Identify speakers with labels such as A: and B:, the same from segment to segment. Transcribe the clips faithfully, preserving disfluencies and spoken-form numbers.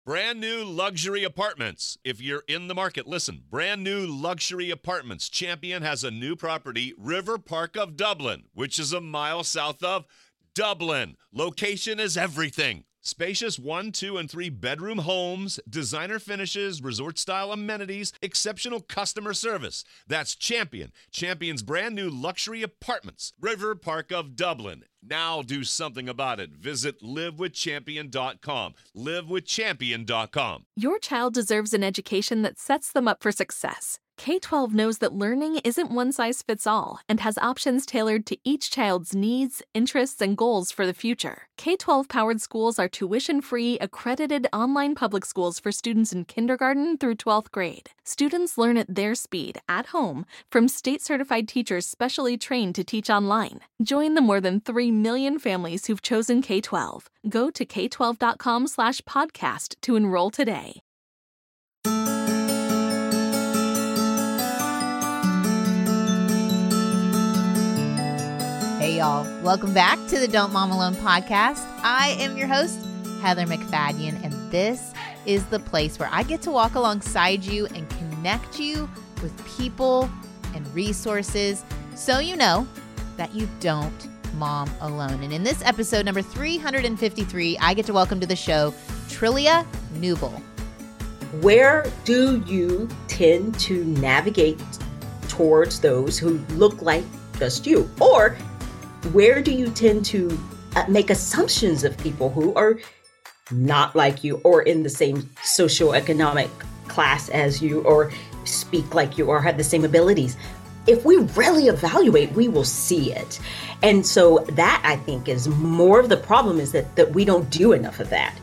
A: Brand new luxury apartments. If you're in the market, listen. Brand new luxury apartments. Champion has a new property, River Park of Dublin, which is a mile south of Dublin. Location is everything. Spacious one, two, and three bedroom homes, designer finishes, resort-style amenities, exceptional customer service. That's Champion. Champion's brand new luxury apartments, River Park of Dublin. Now do something about it. Visit live with champion dot com. live with champion dot com.
B: Your child deserves an education that sets them up for success. K twelve knows that learning isn't one size fits all and has options tailored to each child's needs, interests, and goals for the future. K twelve powered schools are tuition-free, accredited online public schools for students in kindergarten through twelfth grade. Students learn at their speed, at home, from state-certified teachers specially trained to teach online. Join the more than three million families who've chosen K twelve. Go to k twelve dot com slash podcast to enroll today.
C: Hey y'all, welcome back to the Don't Mom Alone podcast. I am your host, Heather McFadden, and this is the place where I get to walk alongside you and connect you with people and resources so you know that you don't mom alone. And in this episode number three hundred fifty-three, I get to welcome to the show Trillia Newble.
D: Where do you tend to navigate towards those who look like just you? Or where do you tend to uh, make assumptions of people who are not like you or in the same socioeconomic class as you or speak like you or have the same abilities? If we really evaluate, we will see it. And so that, I think, is more of the problem, is that, that we don't do enough of that.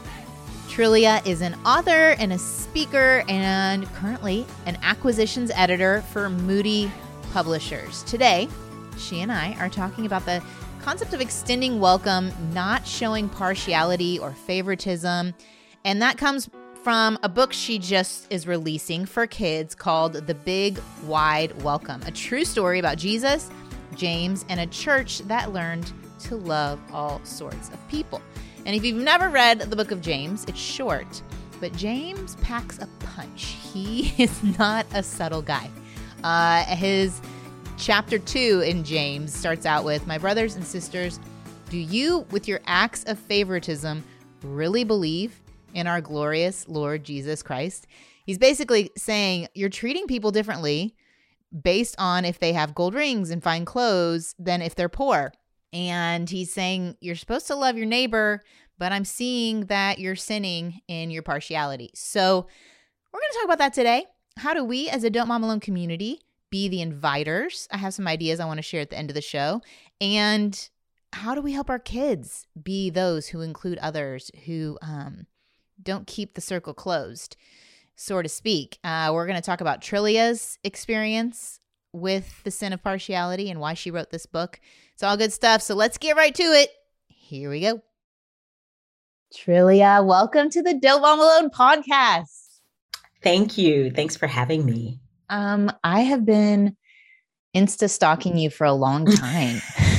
C: Trillia is an author and a speaker and currently an acquisitions editor for Moody Publishers. Today, she and I are talking about the concept of extending welcome, not showing partiality or favoritism. And that comes from a book she just is releasing for kids called The Big Wide Welcome, a true story about Jesus, James, and a church that learned to love all sorts of people. And if you've never read the book of James, it's short, but James packs a punch. He is not a subtle guy. Uh, his Chapter two in James starts out with, "My brothers and sisters, do you, with your acts of favoritism, really believe in our glorious Lord Jesus Christ?" He's basically saying you're treating people differently based on if they have gold rings and fine clothes than if they're poor. And he's saying you're supposed to love your neighbor, but I'm seeing that you're sinning in your partiality. So we're going to talk about that today. How do we as a Don't Mom Alone community be the inviters? I have some ideas I want to share at the end of the show. And how do we help our kids be those who include others, who um, don't keep the circle closed, so to speak? Uh, we're going to talk about Trillia's experience with the sin of partiality and why she wrote this book. It's all good stuff. So let's get right to it. Here we go. Trillia, welcome to the Don't Mom Alone podcast.
D: Thank you. Thanks for having me.
C: Um, I have been Insta stalking you for a long time.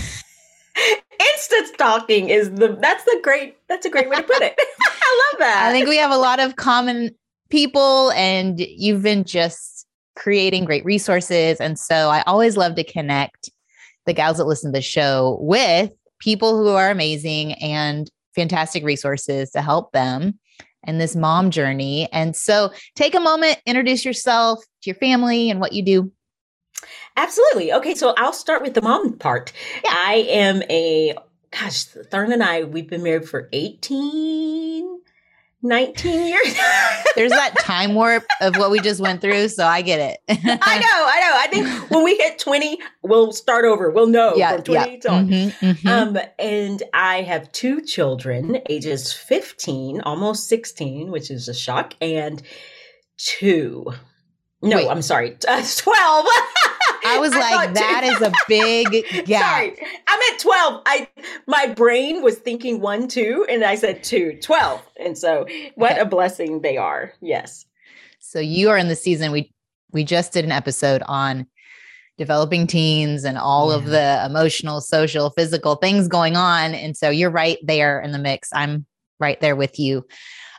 D: Insta stalking is the that's the great that's a great way to put it. I love that.
C: I think we have a lot of common people, and you've been just creating great resources. And so I always love to connect the gals that listen to the show with people who are amazing and fantastic resources to help them in this mom journey. And so take a moment, introduce yourself to your family and what you do.
D: Absolutely. Okay, so I'll start with the mom part. Yeah. I am a, gosh, Thurn and I, we've been married for eighteen, nineteen years.
C: There's that time warp of what we just went through, so I get it.
D: I know, I know. I think when we hit twenty, we'll start over. We'll know
C: yeah,
D: from twenty
C: yeah.
D: on.
C: Mm-hmm, mm-hmm. Um,
D: and I have two children, ages fifteen, almost sixteen, which is a shock, and two. No, Wait. I'm sorry, uh, twelve.
C: I was I like, that two. Is a big gap.
D: Sorry, I'm at twelve. I my brain was thinking one, two, and I said two, twelve. And so what okay. a blessing they are. Yes.
C: So you are in the season. We we just did an episode on developing teens and all yeah. of the emotional, social, physical things going on. And so you're right there in the mix. I'm right there with you.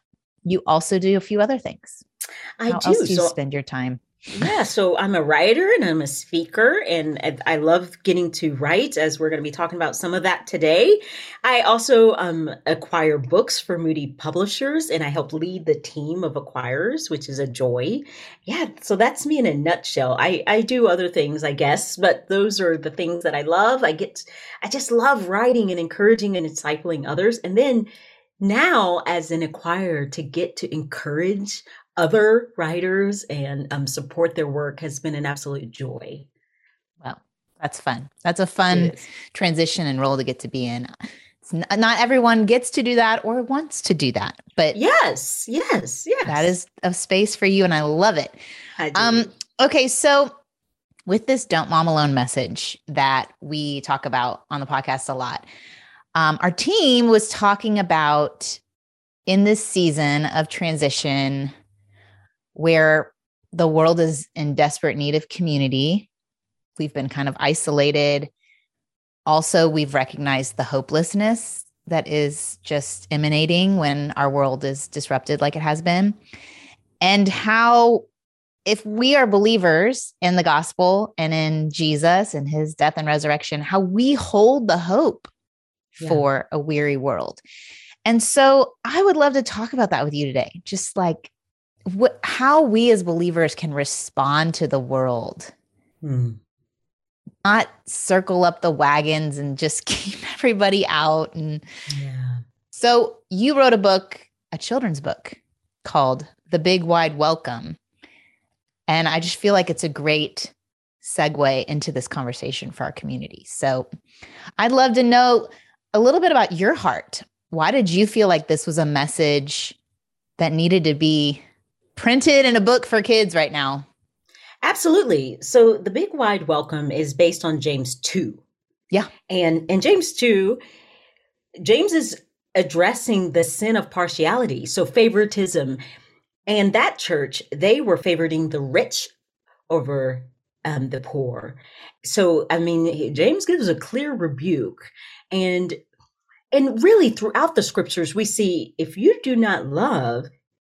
C: you also do a few other things.
D: I
C: How
D: do.
C: else do you
D: So
C: spend your time?
D: Yeah, so I'm a writer and I'm a speaker, and I I love getting to write, as we're going to be talking about some of that today. I also um, acquire books for Moody Publishers, and I help lead the team of acquirers, which is a joy. Yeah, so that's me in a nutshell. I, I do other things, I guess, but those are the things that I love. I get, I just love writing and encouraging and discipling others. And then now, as an acquirer, to get to encourage other writers and um, support their work has been an absolute joy.
C: Well, that's fun. That's a fun transition and role to get to be in. It's n- not everyone gets to do that or wants to do that, but
D: yes, yes, yes.
C: That is a space for you, and I love it.
D: I do.
C: Um, okay, so with this "Don't Mom Alone" message that we talk about on the podcast a lot, um, our team was talking about in this season of transition, where the world is in desperate need of community. We've been kind of isolated. Also, we've recognized the hopelessness that is just emanating when our world is disrupted like it has been. And how, if we are believers in the gospel and in Jesus and his death and resurrection, how we hold the hope yeah. for a weary world. And so I would love to talk about that with you today. Just like, What, how we as believers can respond to the world, hmm. not circle up the wagons and just keep everybody out. And yeah. So you wrote a book, a children's book called The Big Wide Welcome. And I just feel like it's a great segue into this conversation for our community. So I'd love to know a little bit about your heart. Why did you feel like this was a message that needed to be printed in a book for kids right now?
D: Absolutely. So the Big Wide Welcome is based on James two.
C: Yeah.
D: And in James two, James is addressing the sin of partiality, so favoritism. And that church, they were favoriting the rich over um, the poor. So, I mean, James gives a clear rebuke. And, and really throughout the scriptures, we see if you do not love,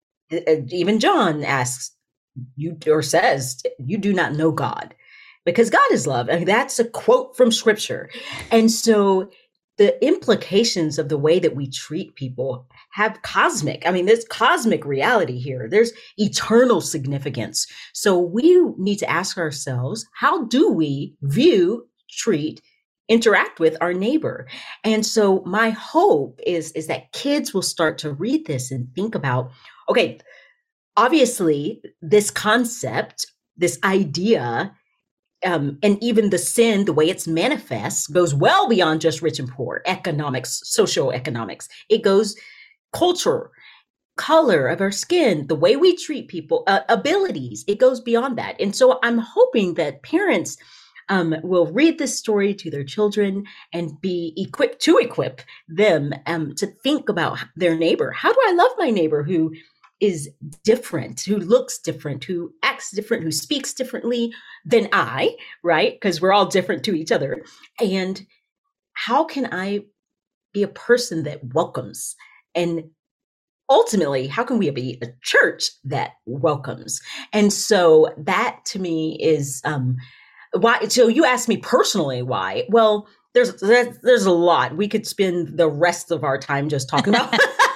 D: even John asks you or says, you do not know God, because God is love. I mean, that's a quote from scripture. And so the implications of the way that we treat people have cosmic, I mean, there's cosmic reality here. There's eternal significance. So we need to ask ourselves, how do we view, treat, interact with our neighbor? And so my hope is, is that kids will start to read this and think about, okay, obviously this concept, this idea, um, and even the sin, the way it's manifests, goes well beyond just rich and poor, economics, social economics. It goes culture, color of our skin, the way we treat people, uh, abilities. It goes beyond that. And so I'm hoping that parents um, will read this story to their children and be equipped to equip them um, to think about their neighbor. How do I love my neighbor who is different, who looks different, who acts different, who speaks differently than I, right? Because we're all different to each other. And how can I be a person that welcomes? And ultimately, how can we be a church that welcomes? And so that to me is um, why. So you asked me personally why. Well, there's there's a lot. We could spend the rest of our time just talking about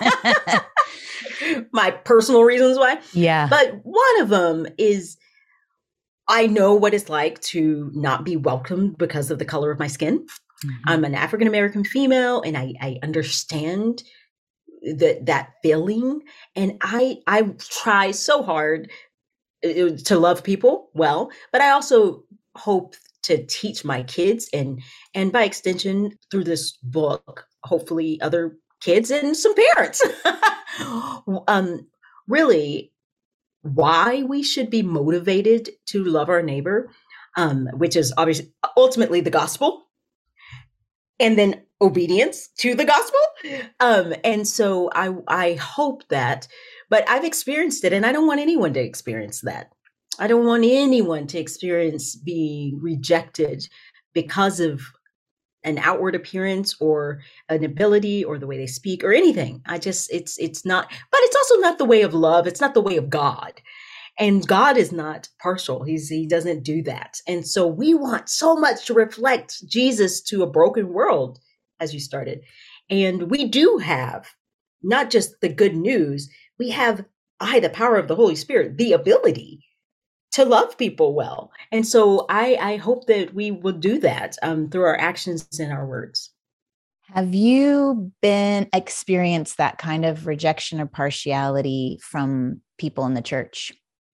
D: my personal reasons why.
C: Yeah.
D: But one of them is I know what it's like to not be welcomed because of the color of my skin. Mm-hmm. I'm an African-American female, and I, I understand that that feeling. And I I try so hard to love people well, but I also hope to teach my kids and and by extension through this book, hopefully other kids and some parents, um, really why we should be motivated to love our neighbor, um, which is obviously ultimately the gospel, and then obedience to the gospel. Um, and so I, I hope that, but I've experienced it, and I don't want anyone to experience that. I don't want anyone to experience being rejected because of an outward appearance or an ability or the way they speak or anything. I just, it's, it's not, but it's also not the way of love. It's not the way of God. And God is not partial. He's, he doesn't do that. And so we want so much to reflect Jesus to a broken world, as you started. And we do have not just the good news, we have, by the power of the Holy Spirit, the ability to love people well. And so I, I hope that we will do that um, through our actions and our words.
C: Have you been experienced that kind of rejection or partiality from people in the church?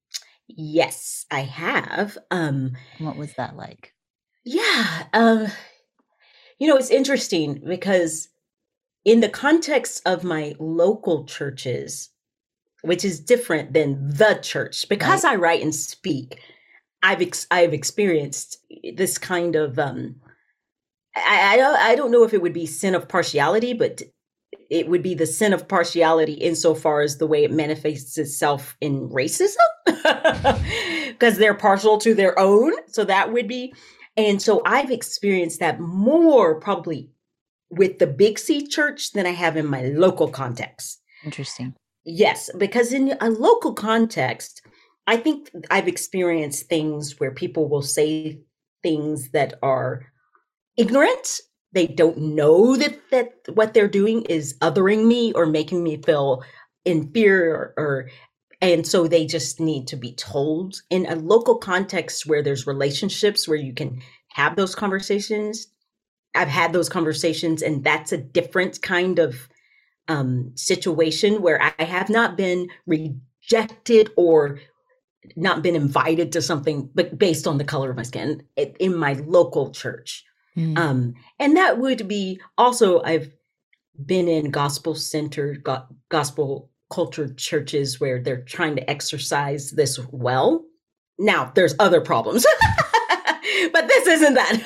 D: Yes, I have. Um,
C: what was that like?
D: Yeah. Um, you know, it's interesting because in the context of my local churches, which is different than the church, because right. I write and speak, I've ex- I've experienced this kind of um, I, I don't I don't know if it would be sin of partiality, but it would be the sin of partiality insofar as the way it manifests itself in racism, because they're partial to their own. So that would be, and so I've experienced that more probably with the Big C church than I have in my local context.
C: Interesting.
D: Yes, because in a local context, I think I've experienced things where people will say things that are ignorant. They don't know that, that what they're doing is othering me or making me feel inferior, or, or and so they just need to be told. In a local context where there's relationships where you can have those conversations, I've had those conversations, and that's a different kind of um, situation where I have not been rejected or not been invited to something, but based on the color of my skin in my local church. Mm. Um, and that would be also, I've been in gospel centered, go- gospel cultured churches where they're trying to exercise this well. Now there's other problems, but this isn't that.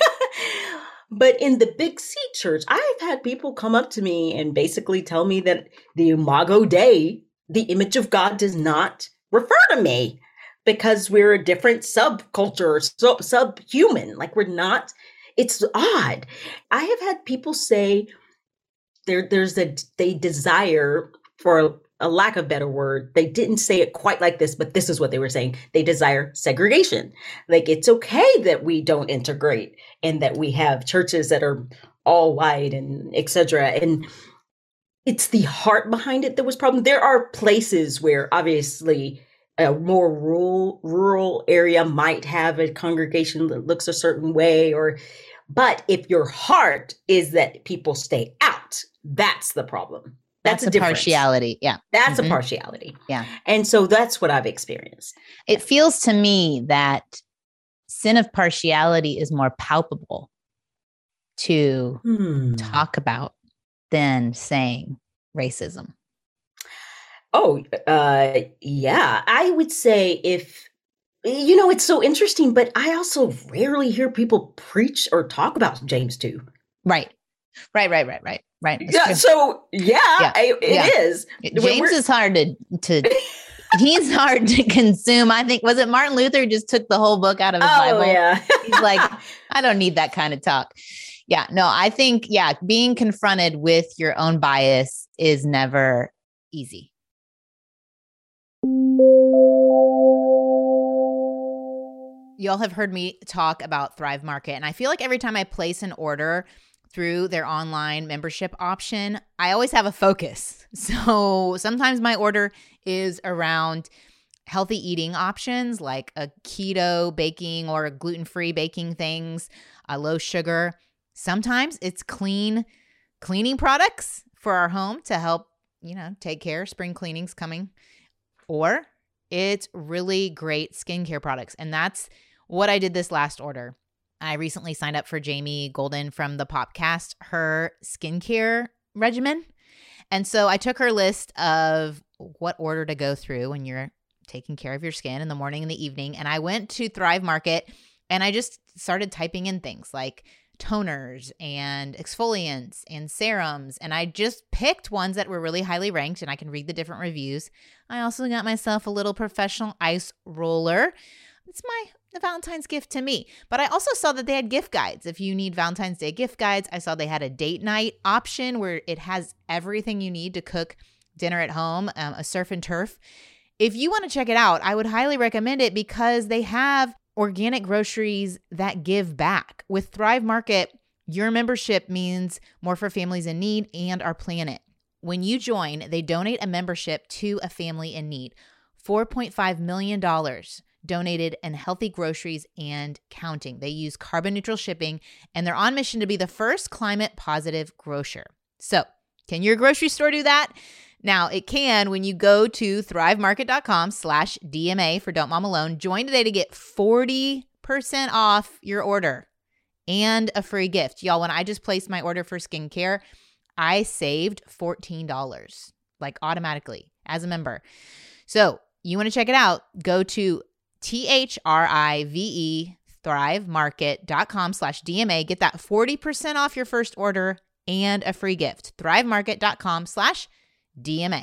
D: But in the Big C church, I've had people come up to me and basically tell me that the Imago Dei, the image of God, does not refer to me because we're a different subculture, sub subhuman. Like we're not. It's odd. I have had people say there, there's a they desire, for a, a lack of better word, they didn't say it quite like this, but this is what they were saying. They desire segregation. Like it's okay that we don't integrate and that we have churches that are all white and et cetera. And it's the heart behind it that was problem. There are places where obviously a more rural rural area might have a congregation that looks a certain way, or but if your heart is that people stay out, that's the problem. That's,
C: that's a, a partiality. Yeah.
D: That's
C: mm-hmm.
D: a partiality.
C: Yeah.
D: And so that's what I've experienced.
C: It feels to me that sin of partiality is more palpable to hmm. talk about than saying racism.
D: Oh, uh, yeah. I would say if, you know, it's so interesting, but I also rarely hear people preach or talk about James two.
C: Right. Right, right, right, right, right.
D: That's yeah. True. So yeah, yeah. I, it yeah. is.
C: James is hard to, to he's hard to consume. I think, was it Martin Luther just took the whole book out of his
D: oh,
C: Bible?
D: Yeah.
C: He's like, I don't need that kind of talk. Yeah, no, I think, yeah, being confronted with your own bias is never easy. Y'all have heard me talk about Thrive Market, and I feel like every time I place an order through their online membership option, I always have a focus. So sometimes my order is around healthy eating options like a keto baking or a gluten-free baking things, a low sugar. Sometimes it's clean cleaning products for our home to help, you know, take care. Spring cleaning's coming. Or it's really great skincare products. And that's what I did this last order. I recently signed up for Jamie Golden from the Popcast, her skincare regimen. And so I took her list of what order to go through when you're taking care of your skin in the morning and the evening. And I went to Thrive Market and I just started typing in things like toners and exfoliants and serums. And I just picked ones that were really highly ranked, and I can read the different reviews. I also got myself a little professional ice roller. It's my a Valentine's gift to me. But I also saw that they had gift guides. If you need Valentine's Day gift guides, I saw they had a date night option where it has everything you need to cook dinner at home, um, a surf and turf. If you want to check it out, I would highly recommend it because they have organic groceries that give back. With Thrive Market, your membership means more for families in need and our planet. When you join, they donate a membership to a family in need. four point five million dollars donated in healthy groceries and counting. They use carbon neutral shipping, and they're on mission to be the first climate positive grocer. So, can your grocery store do that? Now, it can when you go to thrivemarket.com slash DMA for Don't Mom Alone. Join today to get forty percent off your order and a free gift. Y'all, when I just placed my order for skincare, I saved fourteen dollars, like automatically as a member. So you want to check it out, go to T-H-R-I-V-E, thrivemarket.com slash DMA. Get that forty percent off your first order and a free gift. thrivemarket.com slash DMA.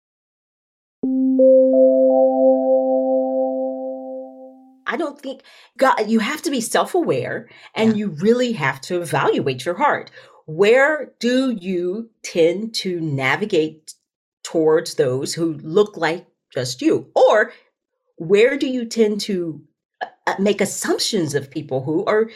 D: I don't think, God, you have to be self-aware and yeah. you really have to evaluate your heart. Where do you tend to navigate towards those who look like just you? Or where do you tend to uh, make assumptions of people who are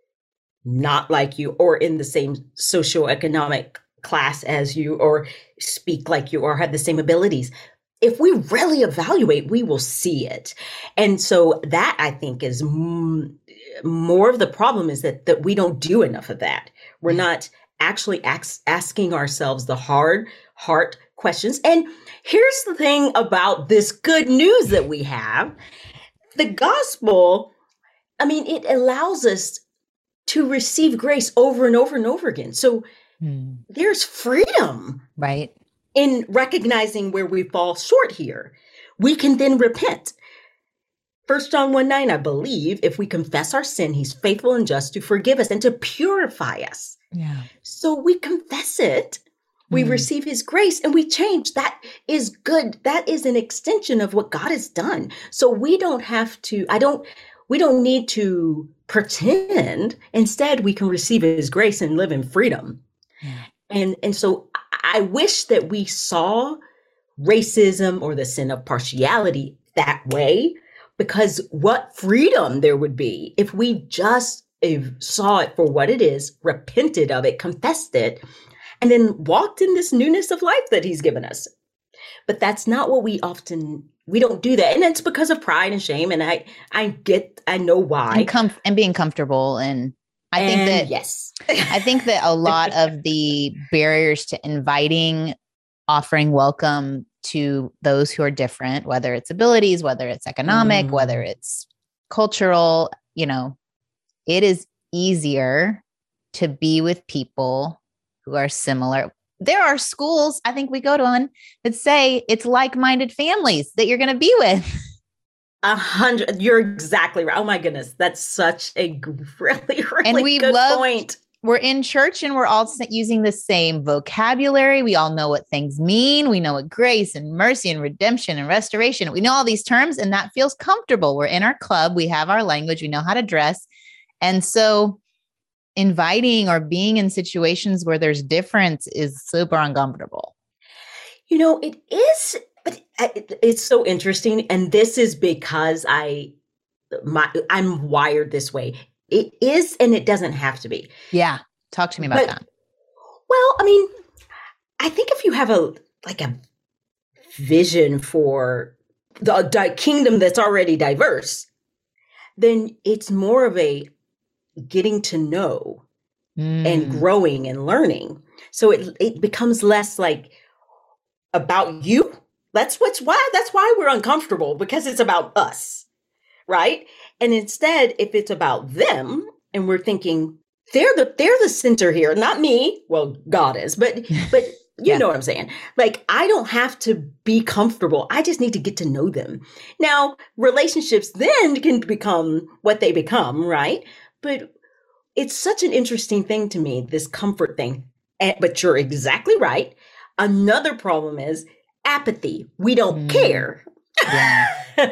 D: not like you or in the same socioeconomic class as you or speak like you or have the same abilities? If we really evaluate, we will see it. And so that, I think, is m- more of the problem is that, that we don't do enough of that. We're not actually ax- asking ourselves the hard heart questions. And here's the thing about this good news that we have. The gospel, I mean, it allows us to receive grace over and over and over again. So hmm. there's freedom.
C: Right.
D: In recognizing where we fall short here. We can then repent. First John one nine, I believe, if we confess our sin, he's faithful and just to forgive us and to purify us.
C: Yeah.
D: So we confess it, we mm. receive his grace, and we change. That is good. That is an extension of what God has done. So we don't have to, I don't, we don't need to pretend. Instead, we can receive his grace and live in freedom. Yeah. And, and so I wish that we saw racism or the sin of partiality that way, because what freedom there would be if we just if saw it for what it is, repented of it, confessed it, and then walked in this newness of life that he's given us. But that's not what we often, we don't do that. And it's because of pride and shame. And I, I get, I know why.
C: And, com- and being comfortable. And I think
D: and
C: that,
D: yes,
C: I think that a lot of the barriers to inviting, offering welcome to those who are different, whether it's abilities, whether it's economic, mm. whether it's cultural, you know, it is easier to be with people who are similar. There are schools, I think we go to one, that say it's like-minded families that you're going to be with.
D: A hundred. You're exactly right. Oh my goodness. That's such a really, really
C: and we
D: good
C: love,
D: point.
C: We're in church and we're all using the same vocabulary. We all know what things mean. We know what grace and mercy and redemption and restoration. We know all these terms and that feels comfortable. We're in our club. We have our language. We know how to dress. And so inviting or being in situations where there's difference is super uncomfortable.
D: You know, it is, but it's so interesting. And this is because I, my, I'm wired this way. It is, and it doesn't have to be.
C: Yeah. Talk to me about but, that.
D: Well, I mean, I think if you have a, like a vision for the, the kingdom that's already diverse, then it's more of a getting to know mm. and growing and learning. So it it becomes less like about you. That's what's why that's why we're uncomfortable, because it's about us, right? And instead, if it's about them and we're thinking they're the they're the center here, not me. Well, God is, but but you yeah. know what I'm saying? Like, I don't have to be comfortable. I just need to get to know them. Now, relationships then can become what they become, right? But it's such an interesting thing to me, this comfort thing. And, but you're exactly right. Another problem is apathy. We don't mm. care.
C: Yeah.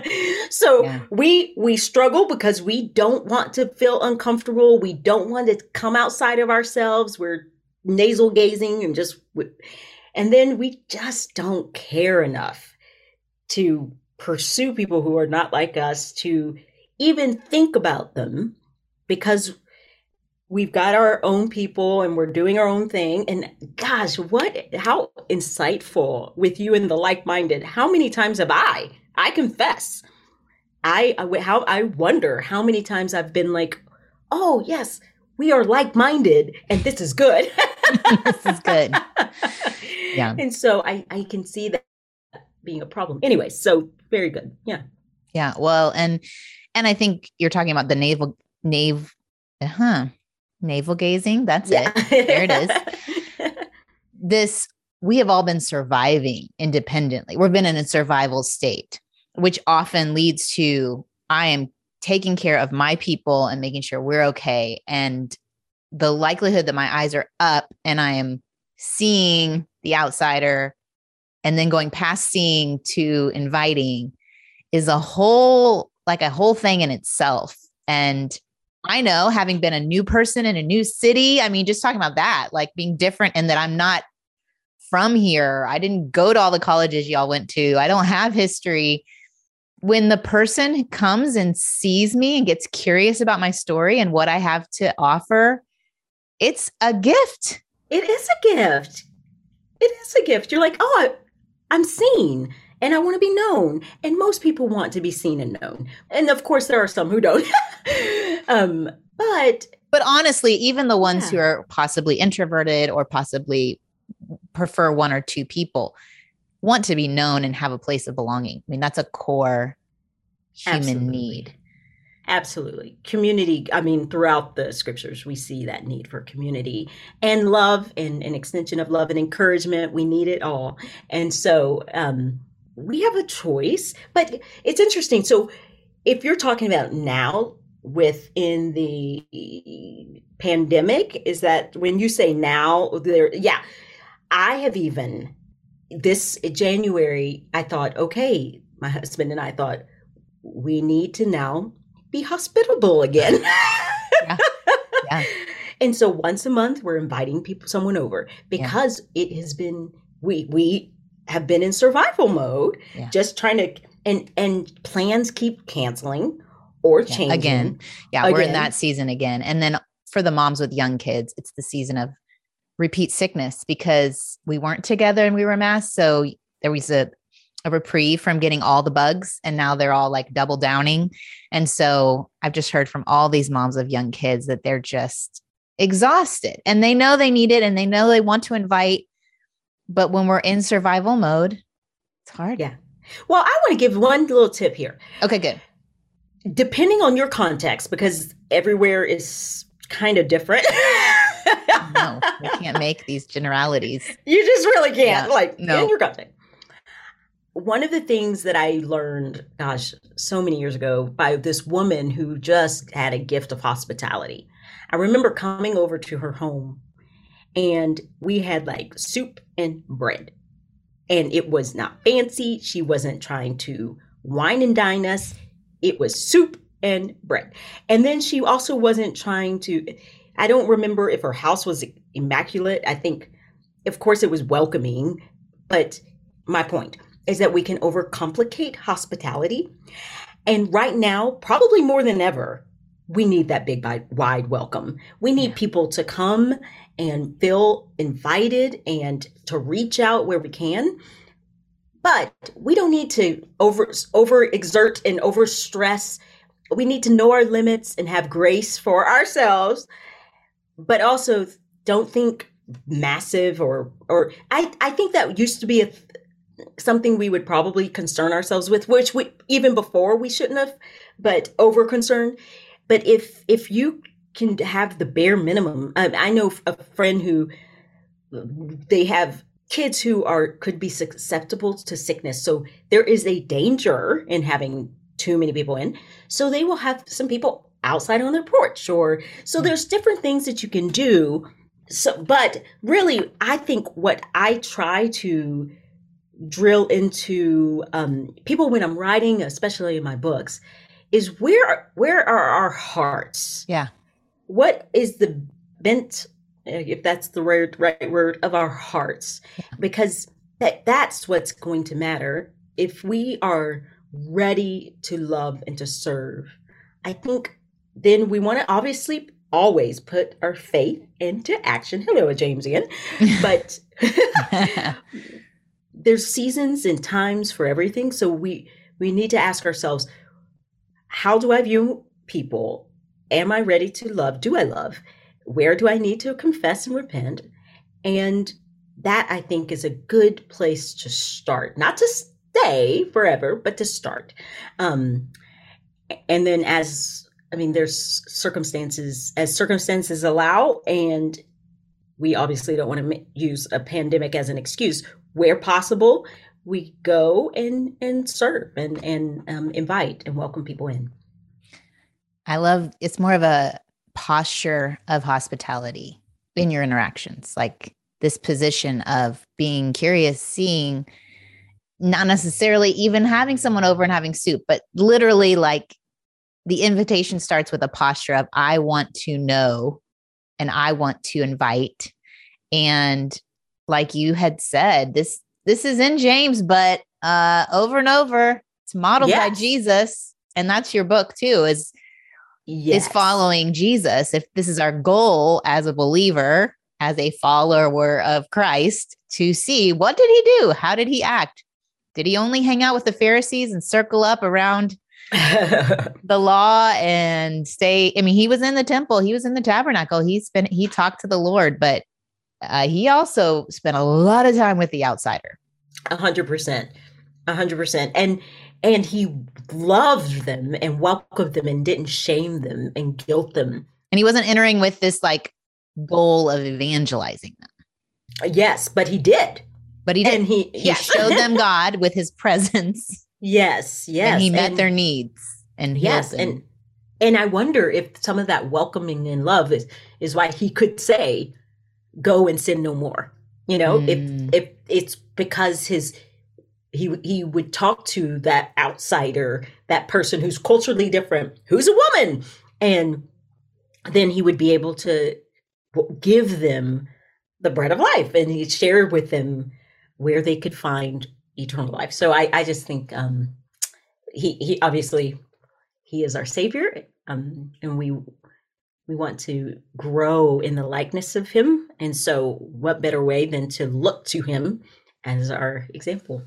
D: so
C: Yeah.
D: we we struggle because we don't want to feel uncomfortable. We don't want to come outside of ourselves. We're nasal gazing and just, and then we just don't care enough to pursue people who are not like us, to even think about them, because we've got our own people and we're doing our own thing. And gosh, what, how insightful with you and the like-minded. How many times have I, I confess, I, how, I wonder how many times I've been like, oh yes, we are like-minded and this is good.
C: This is good. Yeah.
D: And so I, I can see that being a problem. Anyway, so very good. Yeah.
C: Yeah. Well, and, and I think you're talking about the navel, nave, huh? Navel gazing. That's
D: Yeah.
C: it. There it is. This, we have all been surviving independently. We've been in a survival state, which often leads to, I am taking care of my people and making sure we're okay. And the likelihood that my eyes are up and I am seeing the outsider and then going past seeing to inviting is a whole, like a whole thing in itself. And I know, having been a new person in a new city, I mean, just talking about that, like being different, and that I'm not from here. I didn't go to all the colleges y'all went to. I don't have history. When the person comes and sees me and gets curious about my story and what I have to offer, it's a gift.
D: It is a gift. It is a gift. You're like, oh, I, I'm seen and I want to be known. And most people want to be seen and known. And of course, there are some who don't. um, but
C: But honestly, even the ones
D: Yeah.
C: who are possibly introverted or possibly prefer one or two people want to be known and have a place of belonging. I mean, that's a core human
D: Absolutely.
C: need.
D: Absolutely. Community. I mean, throughout the scriptures, we see that need for community and love and an extension of love and encouragement. We need it all. And so um, we have a choice, but it's interesting. So if you're talking about now within the pandemic, is that when you say now there, yeah, I have even this January, I thought, okay, my husband and I thought we need to now be hospitable again.
C: Yeah. Yeah.
D: And so once a month, we're inviting people, someone over, because yeah. it has been, we, we have been in survival mode, yeah. just trying to, and, and plans keep canceling or
C: yeah.
D: changing.
C: Again. Yeah.
D: Again.
C: We're in that season again. And then for the moms with young kids, it's the season of repeat sickness, because we weren't together and we were masked. So there was a, a reprieve from getting all the bugs, and now they're all like double downing. And so I've just heard from all these moms of young kids that they're just exhausted, and they know they need it and they know they want to invite, but when we're in survival mode, it's hard.
D: Yeah. Well, I want to give one little tip here.
C: Okay, good.
D: Depending on your context, because everywhere is kind of different.
C: No, we can't make these generalities.
D: You just really can't,
C: yeah.
D: like
C: no.
D: in your context. One of the things that I learned, gosh, so many years ago by this woman who just had a gift of hospitality. I remember coming over to her home and we had like soup and bread, and it was not fancy. She wasn't trying to wine and dine us. It was soup and bread. And then she also wasn't trying to, I don't remember if her house was immaculate. I think, of course, it was welcoming, but my point is that we can overcomplicate hospitality. And right now, probably more than ever, we need that big, wide welcome. We need yeah. people to come and feel invited and to reach out where we can. But we don't need to over overexert and overstress. We need to know our limits and have grace for ourselves, but also don't think massive or, or I, I think that used to be a something we would probably concern ourselves with, which we, even before we shouldn't have, but over concerned. But if, if you can have the bare minimum, I, I know a friend who they have kids who are, could be susceptible to sickness. So there is a danger in having too many people in. So they will have some people outside on their porch, or, so there's different things that you can do. So, but really, I think what I try to drill into um, people when I'm writing, especially in my books, is where where are our hearts?
C: Yeah.
D: What is the bent, if that's the right, right word, of our hearts?
C: Yeah.
D: Because that that's what's going to matter. If we are ready to love and to serve, I think then we want to obviously always put our faith into action. Hello, James again. But there's seasons and times for everything. So we we need to ask ourselves, how do I view people? Am I ready to love? Do I love? Where do I need to confess and repent? And that, I think, is a good place to start. Not to stay forever, but to start. Um, and then as, I mean, there's circumstances, as circumstances allow, and we obviously don't want to ma- use a pandemic as an excuse. Where possible, we go and, and serve and, and um, invite and welcome people in.
C: I love, it's more of a posture of hospitality in your interactions, like this position of being curious, seeing, not necessarily even having someone over and having soup, but literally like the invitation starts with a posture of, I want to know and I want to invite. And like you had said, this, this is in James, but uh, over and over, it's modeled yes. by Jesus. And that's your book too, is, yes. is following Jesus. If this is our goal as a believer, as a follower of Christ, to see, what did he do? How did he act? Did he only hang out with the Pharisees and circle up around the law and stay? I mean, he was in the temple, he was in the tabernacle, he spent, he talked to the Lord, but uh, he also spent a lot of time with the outsider.
D: A hundred percent, a hundred percent. And, and he loved them and welcomed them and didn't shame them and guilt them.
C: And he wasn't entering with this like goal of evangelizing them.
D: Yes, but he did.
C: But he did.
D: And he,
C: he
D: yes.
C: showed them God with his presence.
D: Yes, yes.
C: And he met
D: and,
C: their needs. And
D: yes,
C: them.
D: and and I wonder if some of that welcoming and love is is why he could say, "Go and sin no more." You know, mm. if if it's because his he he would talk to that outsider, that person who's culturally different, who's a woman, and then he would be able to give them the bread of life, and he'd share with them where they could find eternal life. So I, I just think um, he he obviously he is our Savior, um, and we we want to grow in the likeness of him. And so, what better way than to look to him as our example?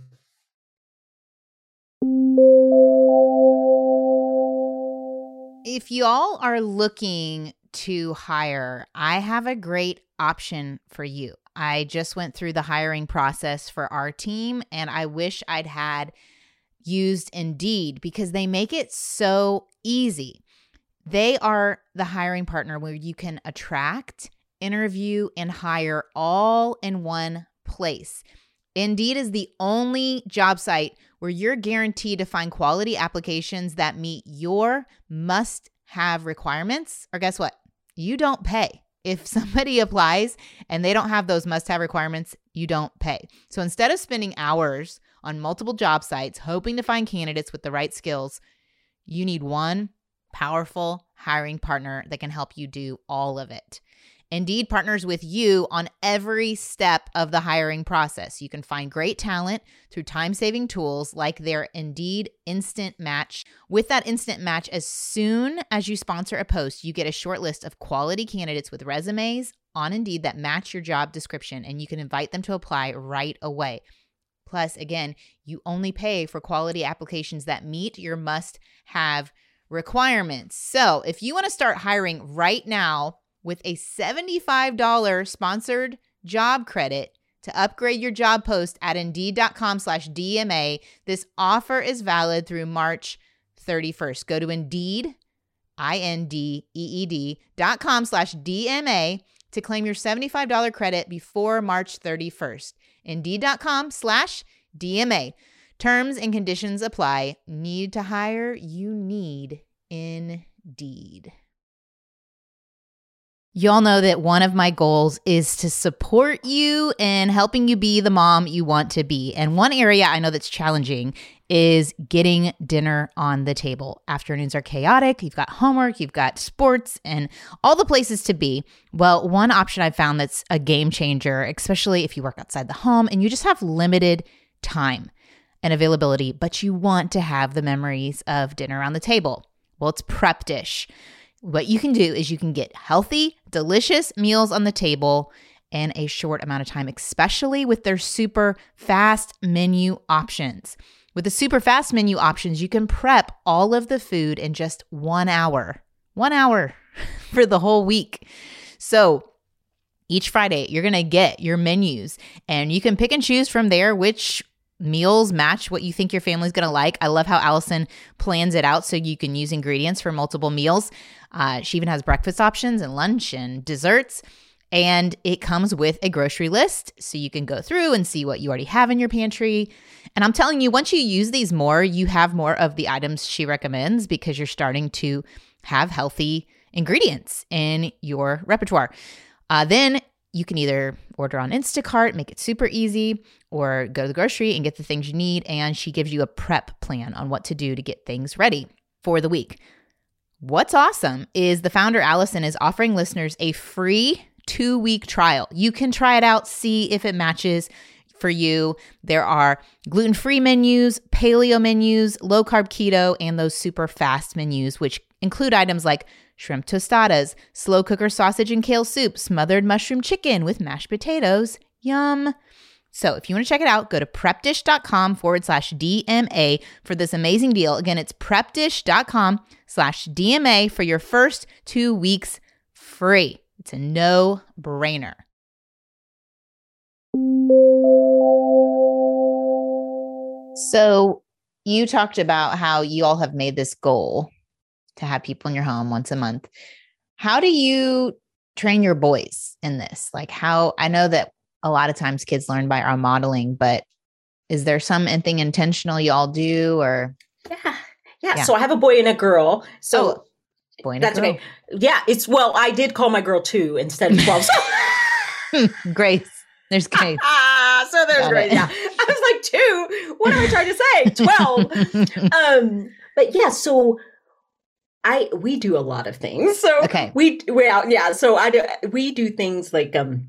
C: If you all are looking to hire, I have a great option for you. I just went through the hiring process for our team, and I wish I'd had used Indeed because they make it so easy. They are the hiring partner where you can attract, interview, and hire all in one place. Indeed is the only job site where you're guaranteed to find quality applications that meet your must-have requirements. Or guess what? You don't pay. If somebody applies and they don't have those must-have requirements, you don't pay. So instead of spending hours on multiple job sites hoping to find candidates with the right skills, you need one powerful hiring partner that can help you do all of it. Indeed partners with you on every step of the hiring process. You can find great talent through time-saving tools like their Indeed Instant Match. With that Instant Match, as soon as you sponsor a post, you get a short list of quality candidates with resumes on Indeed that match your job description, and you can invite them to apply right away. Plus, again, you only pay for quality applications that meet your must-have requirements. So if you want to start hiring right now, with a seventy-five dollars sponsored job credit to upgrade your job post at Indeed.com slash DMA. This offer is valid through March thirty-first. Go to Indeed, I-N-D-E-E-D dot com slash DMA to claim your seventy-five dollars credit before March thirty-first. Indeed.com slash DMA. Terms and conditions apply. Need to hire? You need Indeed. Y'all know that one of my goals is to support you in helping you be the mom you want to be. And one area I know that's challenging is getting dinner on the table. Afternoons are chaotic. You've got homework, you've got sports, and all the places to be. Well, one option I've found that's a game changer, especially if you work outside the home and you just have limited time and availability, but you want to have the memories of dinner on the table. Well, it's Prep Dish. What you can do is you can get healthy, delicious meals on the table in a short amount of time, especially with their super fast menu options. With the super fast menu options, you can prep all of the food in just one hour. One hour for the whole week. So each Friday, you're going to get your menus and you can pick and choose from there which meals match what you think your family's going to like. I love how Allison plans it out so you can use ingredients for multiple meals. Uh, she even has breakfast options and lunch and desserts. And it comes with a grocery list so you can go through and see what you already have in your pantry. And I'm telling you, once you use these more, you have more of the items she recommends because you're starting to have healthy ingredients in your repertoire. Uh, then you can either order on Instacart, make it super easy, or go to the grocery and get the things you need. And she gives you a prep plan on what to do to get things ready for the week. What's awesome is the founder, Allison, is offering listeners a free two-week trial. You can try it out, see if it matches for you. There are gluten-free menus, paleo menus, low-carb keto, and those super fast menus, which include items like shrimp tostadas, slow cooker sausage and kale soup, smothered mushroom chicken with mashed potatoes. Yum. So if you want to check it out, go to prepdish.com forward slash DMA for this amazing deal. Again, it's prepdish.com slash DMA for your first two weeks free. It's a no-brainer. So you talked about how you all have made this goal to have people in your home once a month. How do you train your boys in this? Like how, I know that a lot of times kids learn by our modeling, but is there something intentional y'all do or?
D: Yeah. Yeah. yeah. So I have a boy and a girl. So
C: oh, boy and
D: that's
C: a girl.
D: Okay. Yeah. It's, well, I did call my girl two instead of twelve. So.
C: Grace. There's Grace.
D: Ah, so there's
C: Got
D: Grace.
C: it.
D: Yeah. I was like, two? What am I trying to say? twelve. um, but yeah, so I, we do a lot of things. So
C: okay.
D: we, well, yeah. So I do, we do things like, um,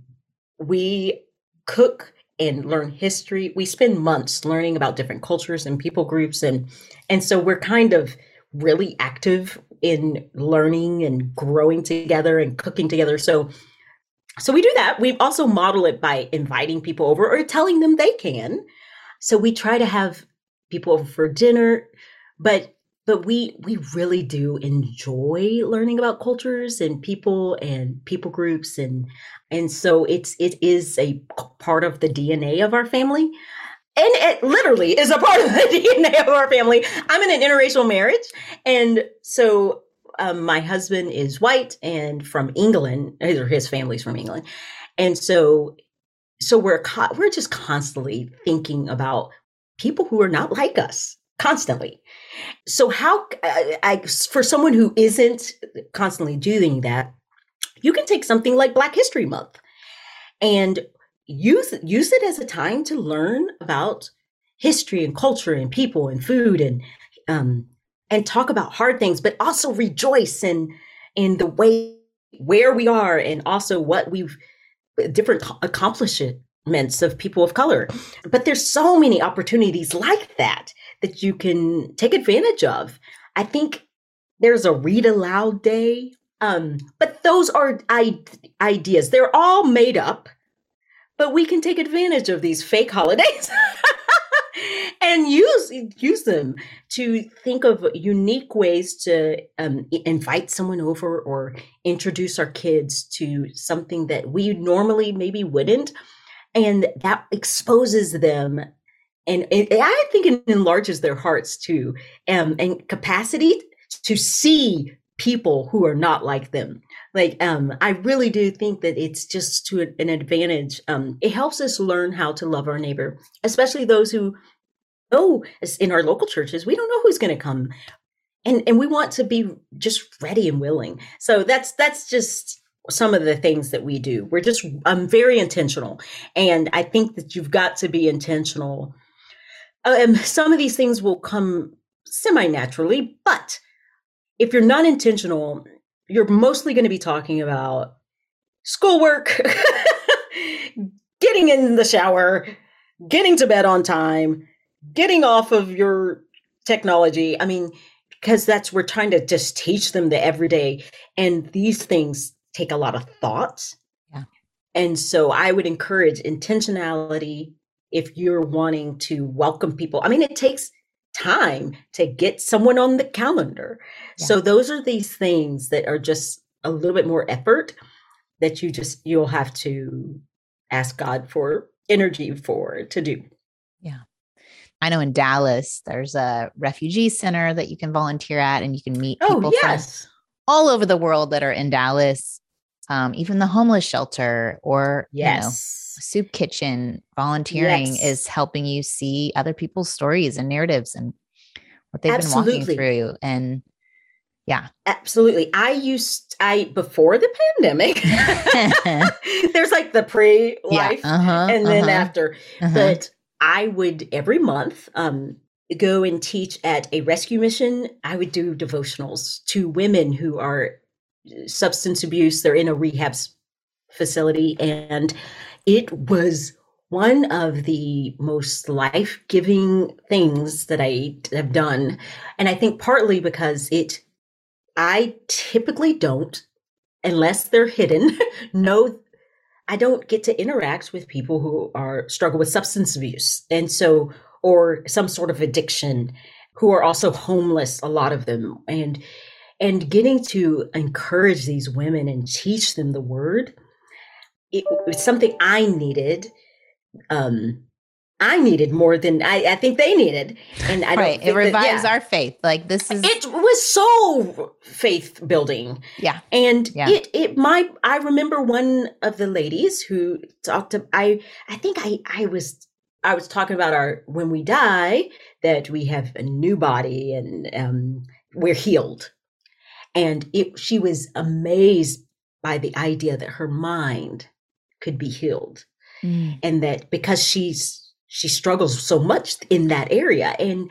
D: we cook and learn history. We spend months learning about different cultures and people groups. And, and so we're kind of really active in learning and growing together and cooking together. So, so we do that. We also model it by inviting people over or telling them they can. So we try to have people over for dinner, but But we we really do enjoy learning about cultures and people and people groups, and and so it's it is a part of the D N A of our family, and it literally is a part of the D N A of our family. I'm in an interracial marriage, and so um, my husband is white and from England, or his family's from England, and so so we're co- we're just constantly thinking about people who are not like us. Constantly. So how, I, I, for someone who isn't constantly doing that, you can take something like Black History Month and use, use it as a time to learn about history and culture and people and food and, um, and talk about hard things, but also rejoice in, in the way where we are and also what we've, different accomplishments of people of color. But there's so many opportunities like that that you can take advantage of. I think there's a read aloud day, um, but those are I- ideas. They're all made up, but we can take advantage of these fake holidays and use use them to think of unique ways to um, invite someone over or introduce our kids to something that we normally maybe wouldn't, and that exposes them. And it, I think it enlarges their hearts too, um, and capacity to see people who are not like them. Like, um, I really do think that it's just to an advantage. Um, it helps us learn how to love our neighbor, especially those who know, in our local churches, we don't know who's going to come. And, and we want to be just ready and willing. So that's, that's just some of the things that we do. We're just, I'm very intentional. And I think that you've got to be intentional. Um, some of these things will come semi-naturally, but if you're not intentional, you're mostly going to be talking about schoolwork, getting in the shower, getting to bed on time, getting off of your technology. I mean, because that's, we're trying to just teach them the everyday. And these things take a lot of thought.
C: Yeah.
D: And so I would encourage intentionality if you're wanting to welcome people. I mean, it takes time to get someone on the calendar. Yeah. So those are these things that are just a little bit more effort that you just, you'll have to ask God for energy for to do.
C: Yeah. I know in Dallas, there's a refugee center that you can volunteer at, and you can meet people
D: oh, yes.
C: from all over the world that are in Dallas. Um, even the homeless shelter or,
D: yes.
C: you know, soup kitchen volunteering yes. is helping you see other people's stories and narratives and what they've
D: Absolutely.
C: been walking through. And yeah,
D: absolutely. I used, I, before the pandemic, there's like the pre-life
C: yeah. uh-huh,
D: and then
C: uh-huh,
D: after, uh-huh. but I would every month, um, go and teach at a rescue mission. I would do devotionals to women who are substance abuse. They're in a rehab facility. And it was one of the most life-giving things that I have done. And I think partly because it, I typically don't, unless they're hidden, know I don't get to interact with people who are struggle with substance abuse. And so, or some sort of addiction, who are also homeless, a lot of them. And, and getting to encourage these women and teach them the word, it was something I needed. Um, I needed more than I, I think they needed. And I
C: right.
D: don't think
C: it revives
D: that, yeah.
C: our faith. Like this is,
D: it was so faith building.
C: Yeah.
D: And
C: yeah.
D: it, it, my, I remember one of the ladies who talked to, I, I think I, I was, I was talking about our, when we die, that we have a new body and, um, we're healed. And it, she was amazed by the idea that her mind could be healed. Mm. And that because she's, she struggles so much in that area. And,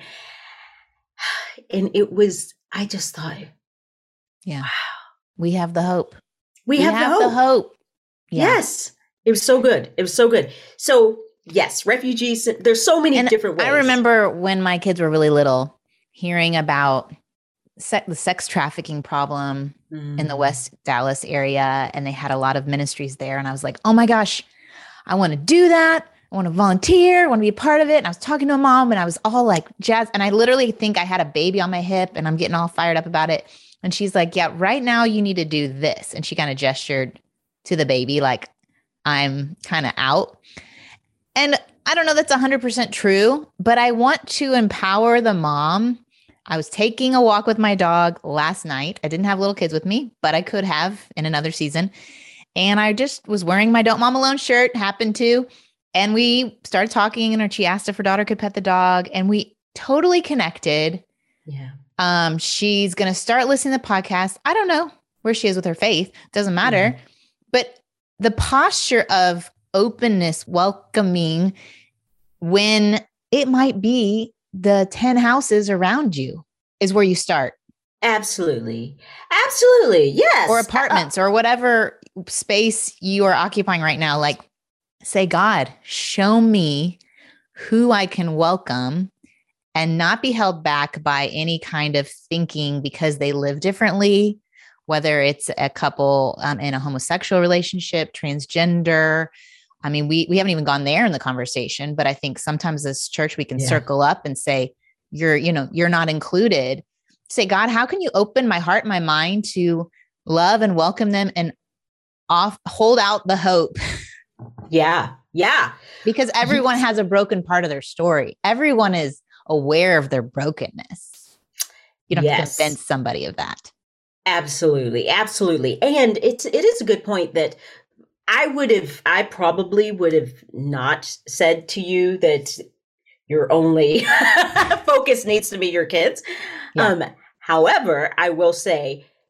D: and it was, I just thought,
C: yeah, wow. we have the hope.
D: We,
C: we
D: have,
C: have
D: the hope.
C: The hope. Yeah.
D: Yes. It was so good. It was so good. So yes, refugees, there's so many
C: and
D: different ways.
C: I remember when my kids were really little, hearing about se- the sex trafficking problem mm. in the West Dallas area. And they had a lot of ministries there. And I was like, oh my gosh, I want to do that. I want to volunteer. I want to be a part of it. And I was talking to a mom and I was all like jazz. And I literally think I had a baby on my hip and I'm getting all fired up about it. And she's like, yeah, right now you need to do this. And she kind of gestured to the baby, like I'm kind of out. And I don't know that's one hundred percent true, but I want to empower the mom. I was taking a walk with my dog last night. I didn't have little kids with me, but I could have in another season. And I just was wearing my Don't Mom Alone shirt, happened to. And we started talking and she asked if her daughter could pet the dog and we totally connected.
D: Yeah.
C: Um, she's going to start listening to the podcast. I don't know where she is with her faith. Doesn't matter. Mm-hmm. But the posture of openness, welcoming when it might be the ten houses around you is where you start.
D: Absolutely. Absolutely. Yes.
C: Or apartments uh, or whatever space you are occupying right now. Like, say, God, show me who I can welcome and not be held back by any kind of thinking because they live differently, whether it's a couple um, in a homosexual relationship, transgender. I mean, we we haven't even gone there in the conversation, but I think sometimes as church, we can yeah. circle up and say, you're, you know, you're not included. Say, God, how can you open my heart, my mind to love and welcome them and off hold out the hope?
D: Yeah. Yeah.
C: Because everyone has a broken part of their story. Everyone is aware of their brokenness. You don't yes. have to convince somebody of that.
D: Absolutely. Absolutely. And it's, it is a good point that I would have, I probably would have not said to you that your only focus needs to be your kids. Yeah. Um, however, I will say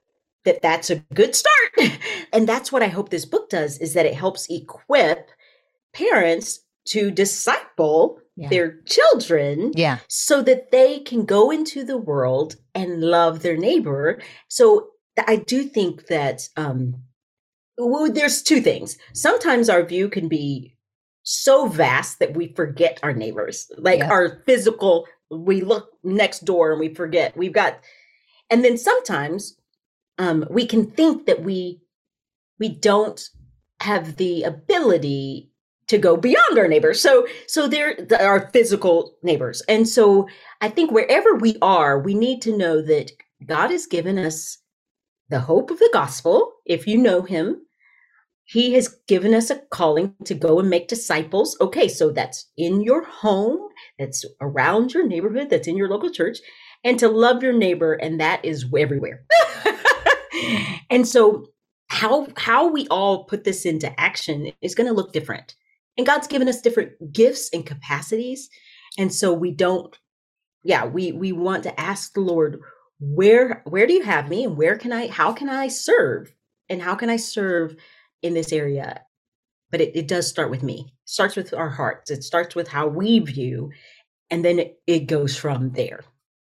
D: that that's a good start. And that's what I hope this book does, is that it helps equip parents to disciple yeah. their children
C: yeah.
D: so that they can go into the world and love their neighbor. So I do think that um, well, there's two things. Sometimes our view can be so vast that we forget our neighbors, like yeah. our physical, we look next door and we forget we've got, and then sometimes um, we can think that we, we don't have the ability to go beyond our neighbors. So, so they're our physical neighbors. And so I think wherever we are, we need to know that God has given us the hope of the gospel. If you know him, he has given us a calling to go and make disciples. Okay, so that's in your home, that's around your neighborhood, that's in your local church, and to love your neighbor, and that is everywhere. And so how how we all put this into action is going to look different. And God's given us different gifts and capacities. And so we don't, yeah, we we want to ask the Lord, where where do you have me, and where can I, how can I serve? And how can I serve in this area? But it, it does start with me. It starts with our hearts. It starts with how we view, and then it, it goes from there.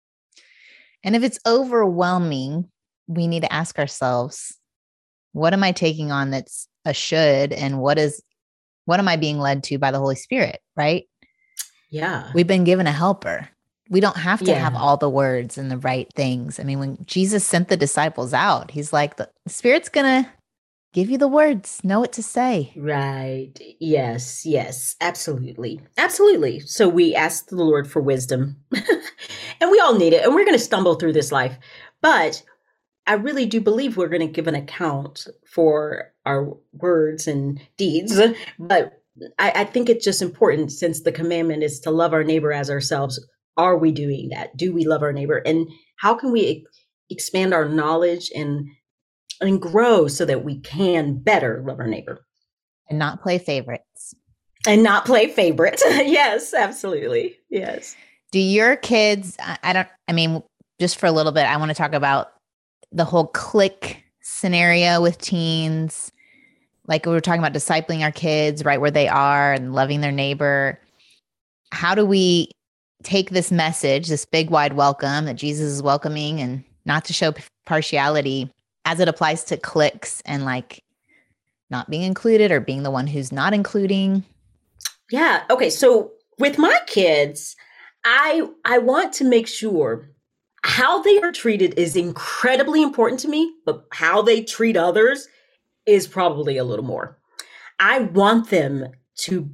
C: And if it's overwhelming, we need to ask ourselves, what am I taking on that's a should, and what is, what am I being led to by the Holy Spirit, right?
D: Yeah.
C: We've been given a helper. We don't have to
D: yeah.
C: have all the words and the right things. I mean, when Jesus sent the disciples out, he's like, the Spirit's going to give you the words, know what to say.
D: Right. Yes. Yes. Absolutely. Absolutely. So we ask the Lord for wisdom and we all need it, and we're going to stumble through this life, but I really do believe we're going to give an account for our words and deeds. But I, I think it's just important, since the commandment is to love our neighbor as ourselves. Are we doing that? Do we love our neighbor? And how can we e- expand our knowledge and and grow so that we can better love our neighbor?
C: And not play favorites.
D: And not play favorites. Yes, absolutely. Yes.
C: Do your kids, I, I don't, I mean, just for a little bit, I want to talk about the whole clique scenario with teens. Like we were talking about discipling our kids right where they are and loving their neighbor. How do we take this message, this big wide welcome that Jesus is welcoming, and not to show partiality as it applies to cliques and like not being included or being the one who's not including?
D: Yeah. Okay. So with my kids, I I want to make sure how they are treated is incredibly important to me, but how they treat others is probably a little more. I want them to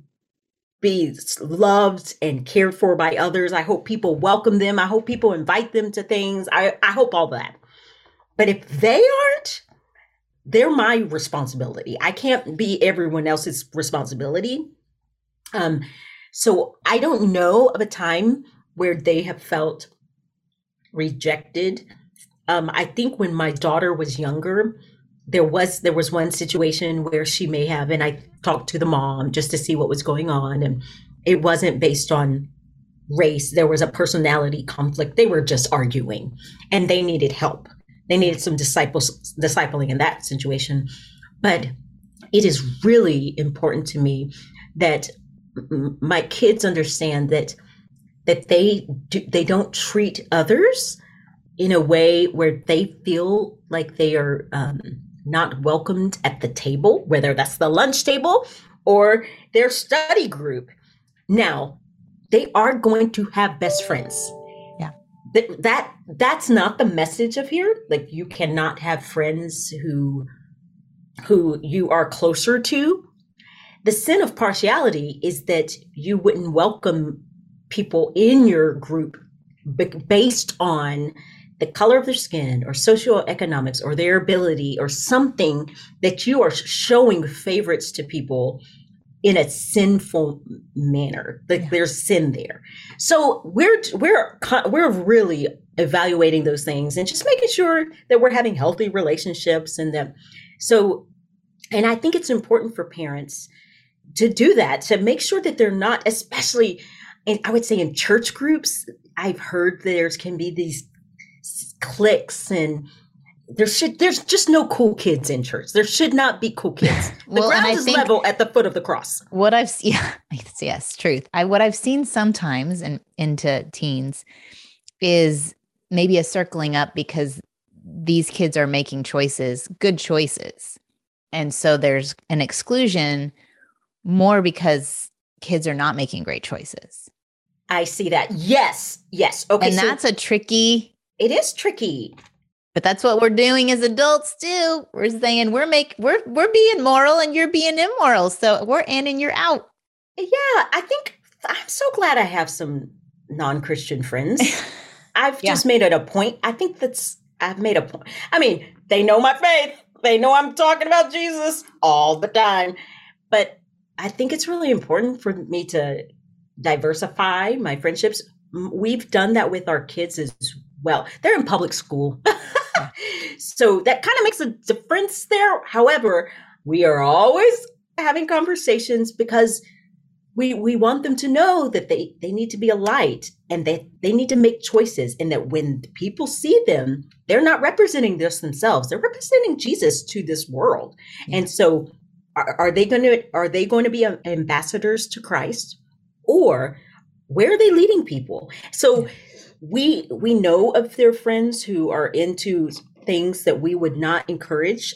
D: be loved and cared for by others. I hope people welcome them. I hope people invite them to things. I, I hope all that. But if they aren't, they're my responsibility. I can't be everyone else's responsibility. Um, so I don't know of a time where they have felt rejected. Um, I think when my daughter was younger, there was there was one situation where she may have, and I talked to the mom just to see what was going on, and it wasn't based on race. There was a personality conflict. They were just arguing, and they needed help. They needed some disciples discipling in that situation. But it is really important to me that m- my kids understand that that they do, they don't treat others in a way where they feel like they are um, not welcomed at the table, whether that's the lunch table or their study group. Now, they are going to have best friends.
C: Yeah.
D: That, that that's not the message of here. Like, you cannot have friends who who you are closer to. The sin of partiality is that you wouldn't welcome people in your group based on the color of their skin or socioeconomics or their ability or something, that you are showing favorites to people in a sinful manner. Like, yeah. There's sin there. So we're we're we're really evaluating those things and just making sure that we're having healthy relationships, and that so and I think it's important for parents to do that, to make sure that they're not, especially in, I would say in church groups, I've heard there can be these cliques and there should there's just no cool kids in church. There should not be cool kids. The
C: Well, and
D: ground
C: I
D: is
C: think-
D: level at the foot of the cross.
C: What I've seen, yes, yes, truth. I what I've seen sometimes in, into teens is maybe a circling up because these kids are making choices, good choices. And so there's an exclusion more because kids are not making great choices.
D: I see that. Yes. Yes. Okay.
C: And
D: so
C: that's a tricky,
D: it is tricky.
C: but that's what we're doing as adults too. We're saying we're make we're we're being moral and you're being immoral. So we're in and you're out.
D: Yeah, I think I'm so glad I have some non-Christian friends. I've
C: Yeah.
D: just made it a point. I think that's I've made a point. I mean, they know my faith. They know I'm talking about Jesus all the time. But I think it's really important for me to diversify my friendships. M- We've done that with our kids as well. They're in public school. So that kind of makes a difference there. However, we are always having conversations because we we want them to know that they they need to be a light and they they need to make choices, and that when people see them, they're not representing just themselves, they're representing Jesus to this world.
C: Yeah.
D: And so are, are they going to are they going to be ambassadors to Christ, or where are they leading people? So we we know of their friends who are into things that we would not encourage.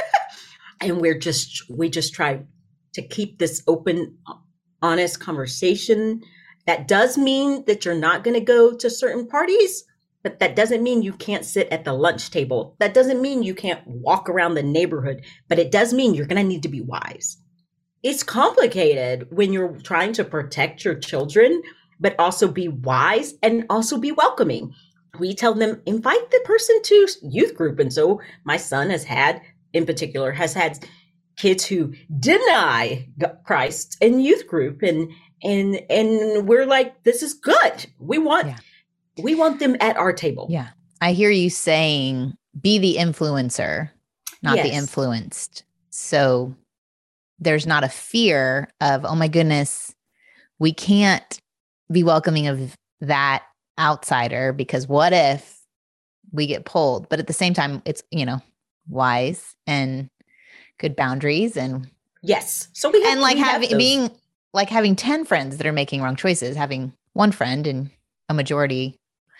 D: And we're just we just try to keep this open, honest conversation. That does mean that you're not going to go to certain parties, but that doesn't mean you can't sit at the lunch table. That doesn't mean you can't walk around the neighborhood, but it does mean you're going to need to be wise. It's complicated when you're trying to protect your children, but also be wise and also be welcoming. We tell them, invite the person to youth group. And so my son has had, in particular, has had kids who deny Christ in youth group, and and and we're like, this is good. We want
C: Yeah.
D: we want them at our table.
C: Yeah. I hear you saying be the influencer, not the
D: Yes.
C: influenced. So there's not a fear of, oh my goodness, we can't be welcoming of that outsider because what if we get pulled? But at the same time, it's, you know, wise and good boundaries and
D: Yes. So we have,
C: and like
D: we have
C: having
D: those.
C: being like having ten friends that are making wrong choices, having one friend and a majority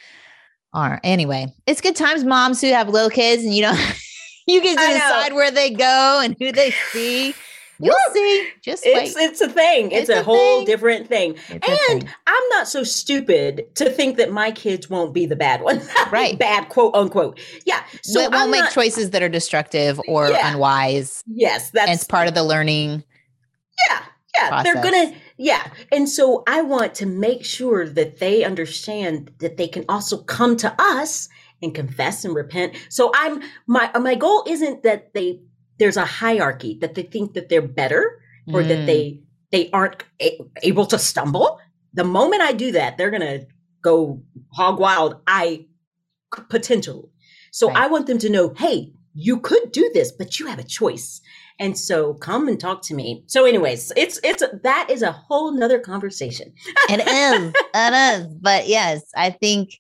C: are. Anyway, it's good times, moms who have little kids and you don't you get to
D: I know.
C: decide where they go and who they see. You'll
D: Woo!
C: see. Just
D: It's
C: wait.
D: it's a thing. It's,
C: It's
D: a,
C: a
D: whole
C: thing.
D: different thing.
C: It's a
D: And
C: thing.
D: I'm not so stupid to think that my kids won't be the bad one.
C: Right.
D: Bad, quote unquote. Yeah. So
C: So won't
D: I'm
C: make
D: not,
C: choices that are destructive or
D: Yeah.
C: unwise.
D: Yes, that's
C: And it's part of the learning.
D: yeah. Yeah. They're
C: process.
D: gonna yeah. And so I want to make sure that they understand that they can also come to us and confess and repent. So I'm my my goal isn't that they there's a hierarchy, that they think that they're better or that
C: Mm.
D: they they aren't a- able to stumble. The moment I do that, they're gonna go hog wild. I potential. So
C: Right.
D: I want them to know, hey, you could do this, but you have a choice. And so come and talk to me. So anyways, it's it's that is a whole nother conversation.
C: It is. It is. But yes, I think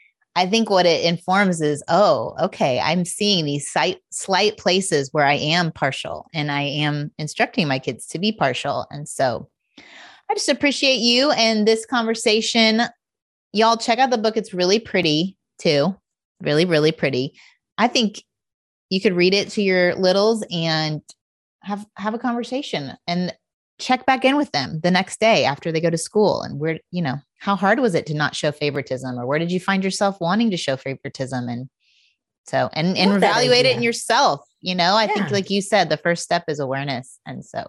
C: I think what it informs is, oh, okay, I'm seeing these slight, slight places where I am partial and I am instructing my kids to be partial. And so I just appreciate you and this conversation. Y'all check out the book. It's really pretty too. Really, really pretty. I think you could read it to your littles and have, have a conversation and check back in with them the next day after they go to school. And where, you know, how hard was it to not show favoritism, or where did you find yourself wanting to show favoritism? And so, and, and
D: Love that
C: evaluate it in
D: idea.
C: yourself. You know, I
D: Yeah.
C: think like you said, the first step is awareness. And so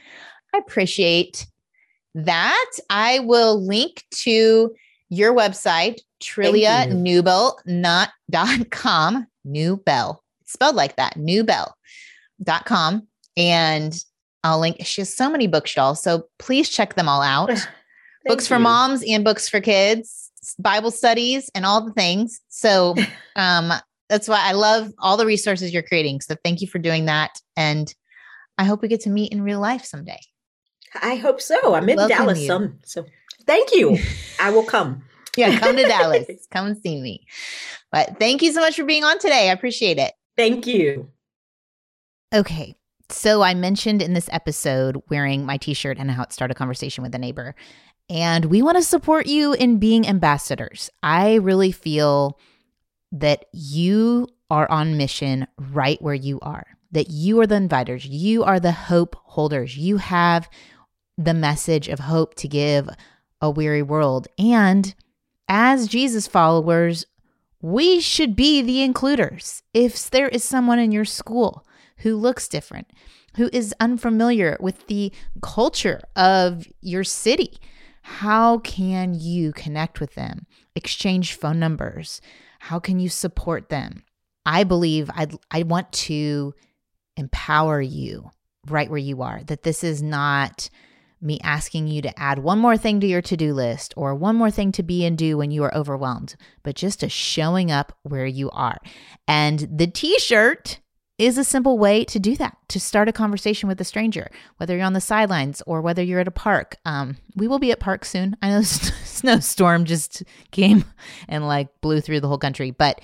C: I appreciate that. I will link to your website, Trillia
D: you.
C: Newbell, not dot com, Newbell, spelled like that, Newbell dot com. And I'll link, she has so many books, y'all. So please check them all out.
D: Thank
C: Books for
D: you.
C: moms and books for kids, Bible studies and all the things. So um, that's why I love all the resources you're creating. So thank you for doing that. And I hope we get to meet in real life someday.
D: I hope so. I'm in
C: Welcome
D: Dallas.
C: you.
D: Some, so thank you. I will come.
C: Yeah, come to Dallas. Come and see me. But thank you so much for being on today. I appreciate it.
D: Thank you.
C: Okay. So I mentioned in this episode wearing my t-shirt and how it started a conversation with a neighbor. And we want to support you in being ambassadors. I really feel that you are on mission right where you are, that you are the inviters. You are the hope holders. You have the message of hope to give a weary world. And as Jesus followers, we should be the includers. If there is someone in your school who looks different, who is unfamiliar with the culture of your city, how can you connect with them? Exchange phone numbers. How can you support them? I believe I I want to empower you right where you are, that this is not me asking you to add one more thing to your to-do list or one more thing to be and do when you are overwhelmed, but just a showing up where you are. And the t-shirt is a simple way to do that, to start a conversation with a stranger, whether you're on the sidelines or whether you're at a park. Um, we will be at parks soon. I know the snowstorm just came and like blew through the whole country, but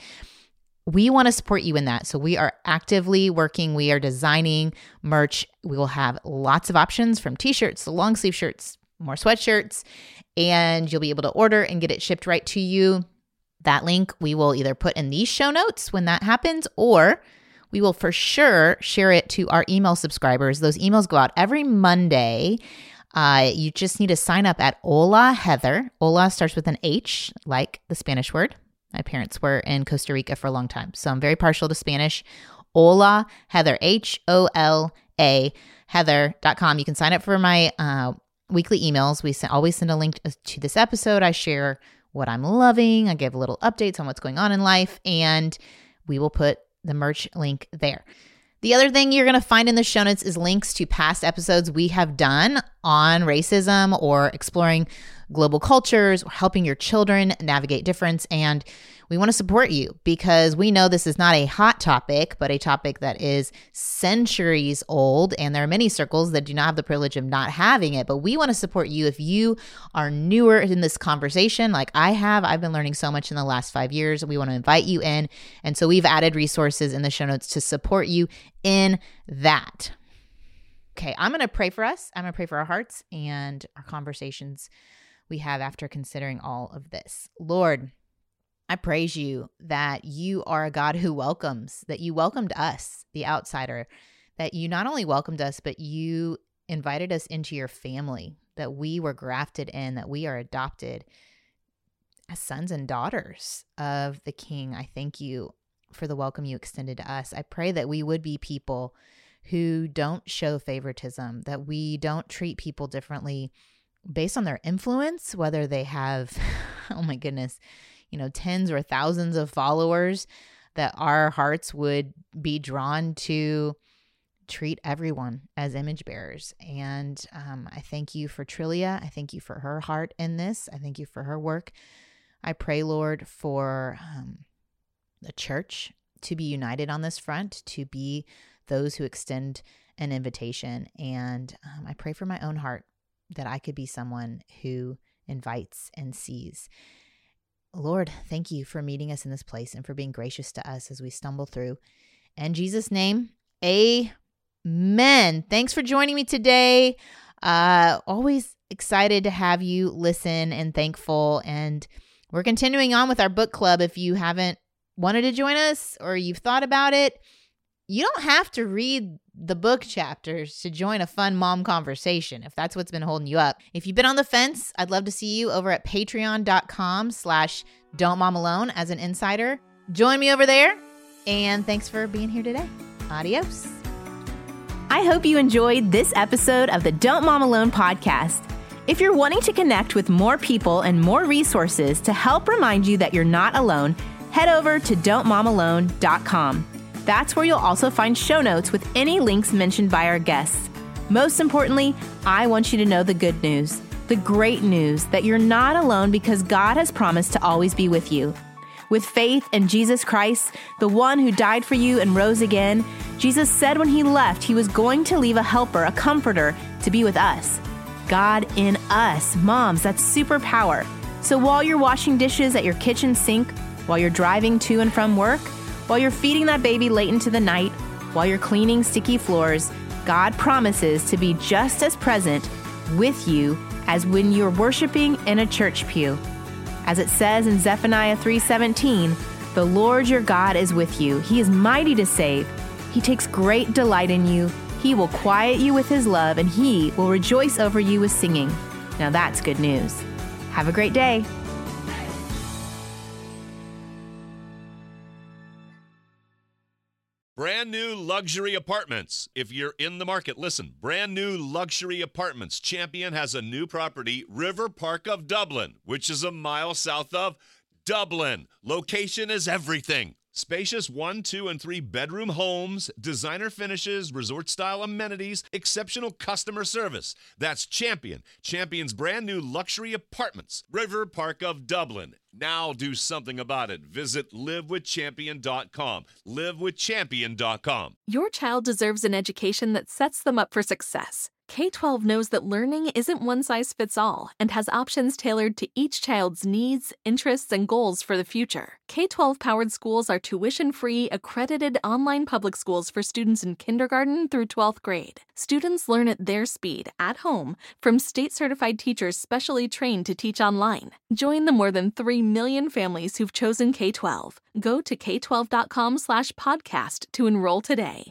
C: we want to support you in that. So we are actively working. We are designing merch. We will have lots of options from t-shirts to long sleeve shirts, more sweatshirts, and you'll be able to order and get it shipped right to you. That link we will either put in these show notes when that happens, or we will for sure share it to our email subscribers. Those emails go out every Monday. Uh, you just need to sign up at Hola Heather. Hola starts with an H, like the Spanish word. My parents were in Costa Rica for a long time, so I'm very partial to Spanish. Hola Heather, H O L A, heather dot com. You can sign up for my uh, weekly emails. We send, always send a link to this episode. I share what I'm loving. I give little updates on what's going on in life, and we will put the merch link there. The other thing you're going to find in the show notes is links to past episodes we have done on racism or exploring global cultures or helping your children navigate difference. And we want to support you because we know this is not a hot topic, but a topic that is centuries old. And there are many circles that do not have the privilege of not having it. But we want to support you if you are newer in this conversation like I have. I've been learning so much in the last five years. We want to invite you in. And so we've added resources in the show notes to support you in that. Okay, I'm going to pray for us. I'm going to pray for our hearts and our conversations we have after considering all of this. Lord, I praise you that you are a God who welcomes, that you welcomed us, the outsider, that you not only welcomed us, but you invited us into your family, that we were grafted in, that we are adopted as sons and daughters of the King. I thank you for the welcome you extended to us. I pray that we would be people who don't show favoritism, that we don't treat people differently based on their influence, whether they have, oh my goodness, you know, tens or thousands of followers, that our hearts would be drawn to treat everyone as image bearers. And um, I thank you for Trillia. I thank you for her heart in this. I thank you for her work. I pray, Lord, for um, the church to be united on this front, to be those who extend an invitation. And um, I pray for my own heart that I could be someone who invites and sees. Lord, thank you for meeting us in this place and for being gracious to us as we stumble through. In Jesus' name, amen. Thanks for joining me today. Uh, always excited to have you listen and thankful. And we're continuing on with our book club. If you haven't wanted to join us or you've thought about it, you don't have to read the book chapters to join a fun mom conversation if that's what's been holding you up. If you've been on the fence, I'd love to see you over at patreon.com slash don't mom alone as an insider. Join me over there. And thanks for being here today. Adios.
E: I hope you enjoyed this episode of the Don't Mom Alone podcast. If you're wanting to connect with more people and more resources to help remind you that you're not alone, head over to don't mom alone dot com. That's where you'll also find show notes with any links mentioned by our guests. Most importantly, I want you to know the good news, the great news that you're not alone because God has promised to always be with you. With faith in Jesus Christ, the one who died for you and rose again, Jesus said when he left, he was going to leave a helper, a comforter, to be with us. God in us. Moms, that's superpower. So while you're washing dishes at your kitchen sink, while you're driving to and from work, While you're feeding that baby late into the night, while you're cleaning sticky floors, God promises to be just as present with you as when you're worshiping in a church pew. As it says in Zephaniah three seventeen, the Lord your God is with you. He is mighty to save. He takes great delight in you. He will quiet you with his love, and he will rejoice over you with singing. Now that's good news. Have a great day.
A: Brand new luxury apartments. If you're in the market, listen. Brand new luxury apartments. Champion has a new property, River Park of Dublin, which is a mile south of Dublin. Location is everything. Spacious one, two, and three bedroom homes, designer finishes, resort-style amenities, exceptional customer service. That's Champion. Champion's brand new luxury apartments, River Park of Dublin. Now do something about it. Visit live with champion dot com. live with champion dot com.
B: Your child deserves an education that sets them up for success. K twelve knows that learning isn't one size fits all and has options tailored to each child's needs, interests, and goals for the future. K twelve powered schools are tuition-free, accredited online public schools for students in kindergarten through twelfth grade. Students learn at their speed, at home, from state-certified teachers specially trained to teach online. Join the more than three million families who've chosen K twelve. Go to k twelve dot com slash podcast to enroll today.